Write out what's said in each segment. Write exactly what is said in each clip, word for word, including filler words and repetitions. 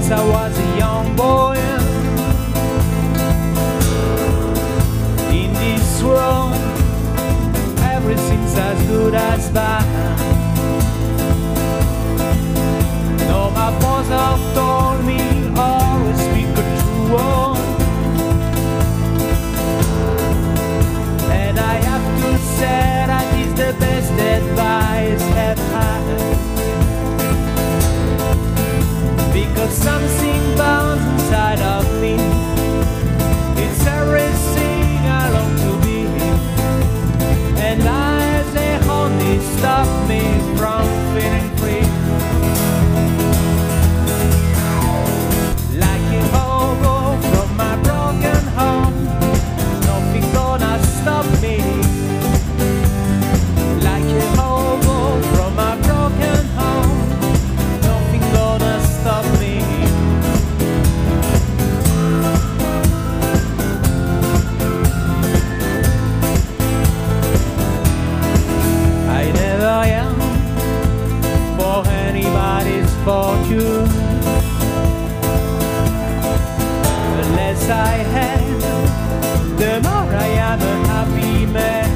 since I was a young boy. In this world, everything's as good as bad. No, my father told me always speak a true word, and I have to say that is the best advice I've had. Because something burns inside of me. It's everything I long to be, and lies they only stop me from feeling free. Like a hobo from my broken home, nothing gonna stop me. Like a hobo from my broken home, nothing gonna stop me. I never am for anybody's fortune, the less I have, the more I am a happy man.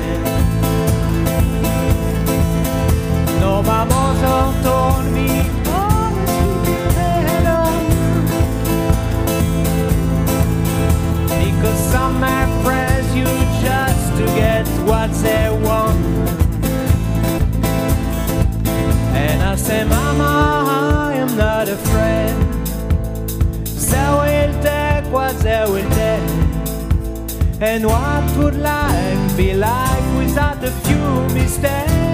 No, my mother told me always keep your head up, because some are press you just to get what they want. And I say, Mama, I am not afraid. They will take what they will take. And what would life be like without a few mistakes?